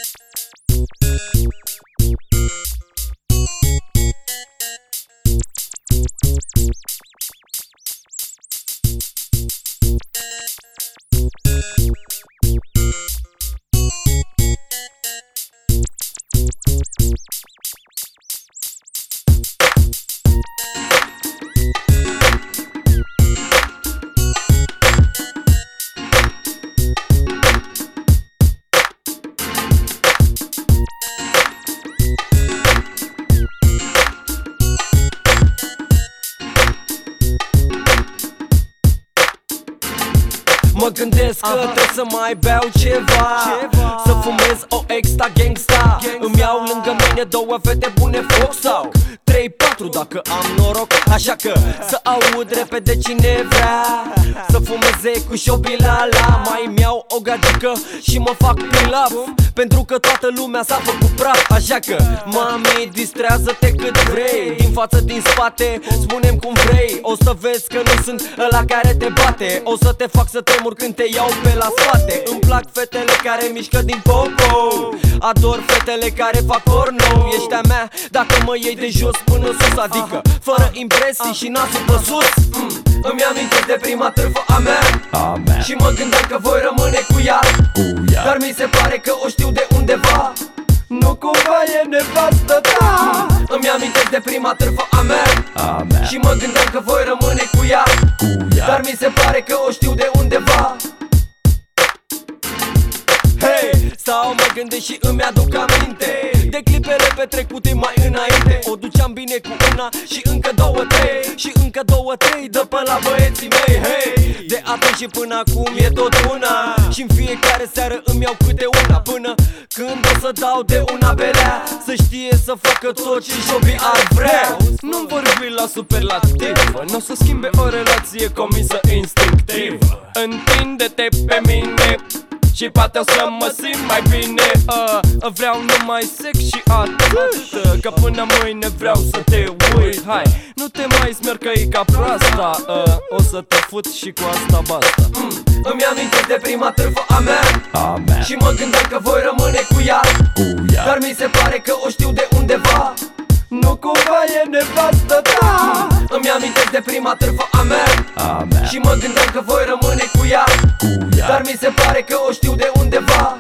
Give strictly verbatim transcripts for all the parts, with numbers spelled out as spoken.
Mă gândesc că trebuie să mai beau ceva, ceva. Să fumez o extra gangsta, gangsta. Îmi iau lângă mine două fete bune foc sau trei patru dacă am noroc. Așa că să aud repede cine vrea să fumeze cu șobilala. Mai îmi iau o gagică și mă fac pilaf, pentru că toată lumea s-a făcut praf. Așa că, mami, distrează-te cât vrei, din față, din spate, spune-mi cum vrei. O să vezi că nu sunt ăla care te bate, o să te fac să tremuri când te iau pe la spate. Îmi plac fetele care mișcă din popo, ador fetele care fac porno. Ești a mea dacă mă iei de jos până sus, adică fără impresii și nasul pe sus. mm. Îmi amintesc de prima târfă a mea, Amen. Și mă gândeam că voi rămâne cu ea, cu ea. Dar mi se pare că o știu de undeva, nu cumva e nevastă ta. mm. Îmi amintesc de prima târfă a mea, Amen. Și mă gândeam că voi rămâne cu ea, cu ea. Dar mi se pare că o știu de undeva. Hei, stau, mă gândesc și îmi aduc aminte de clipele petrecute mai înainte. O duceam bine cu una și încă două, trei, și încă două, trei dă pe la băieții mei. Hei, de atunci și până acum e tot una, și în fiecare seară îmi iau câte una, până când o să dau de una belea, să știe să facă tot ce șobii ar vrea. Nu-mi vorbi la superlativ, n-o să schimbe o relație comisă instinctiv. Întinde-te pe mine și poate o să mă simt mai bine. uh, Vreau numai sex și atât, că până mâine vreau să te uit. Hai, nu te mai smercăi ca proasta, uh, o să te fut și cu asta basta. mm. Îmi amintesc de prima târfă a mea, Amen. Și mă gândeam că voi rămâne cu ea, cu ea. Dar mi se pare că o știu de undeva, nu cumva e nevastă ta. mm. Îmi amintesc de prima târfă a mea, Amen. Și mă gândeam că voi rămâne cu ea, cu ea. Dar mi se pare că o știu de undeva.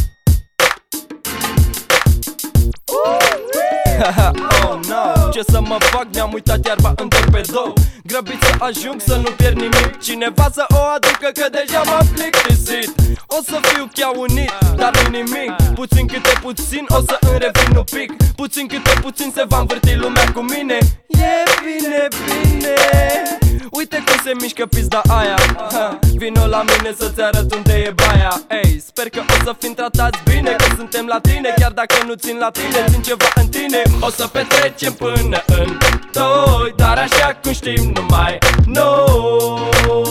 Oh no, ce să mă fac, mi-am uitat iarba în torpedou. Grăbit să ajung să nu pierd nimic, cineva să o aducă că deja m-am plictisit. O să fiu chiar unit, dar nu nimic, puțin câte puțin o să îmi revin un pic. Puțin câte puțin se va învârti lumea cu mine. E bine, bine, uite cum se mișcă pizda aia, ha, vino la mine să-ți arăt unde e baia. Ei, sper că o să fim tratați bine, că suntem la tine, chiar dacă nu țin la tine, țin ceva în tine. O să petrecem până în doi, dar așa cum știm numai noi,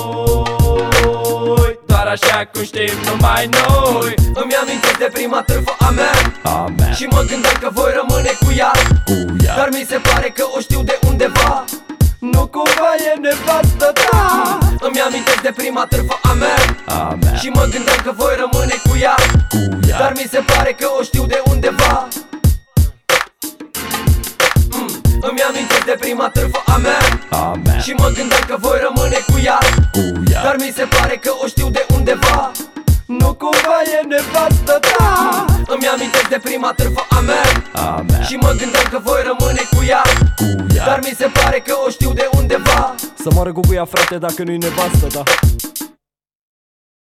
doar așa cum știm numai noi. Îmi amintesc de prima târfă a mea, Amen. Și mă gândeam că voi rămâne cu ea, cu ea. Dar mi se pare că o știu de undeva, nu cumva e nevastă ta. mm. Îmi amintesc de prima târfă a mea, Amen. Și mă gândeam că voi rămâne cu ea, cu ea. Dar mi se pare că o știu de undeva. mm. Îmi amintesc de prima târfă a mea, Amen. Și mă gândeam că voi rămâne cu ea, cu ea. Dar mi se pare că o știu de undeva, nu cumva e nevastă ta. mm. Îmi amintesc de prima târfă a mea, Amen. Și mă gândeam că voi rămâne cu ea, cu ea. Dar mi se pare că o știu de undeva. Să moară guguia, frate, dacă nu-i nevastă, da.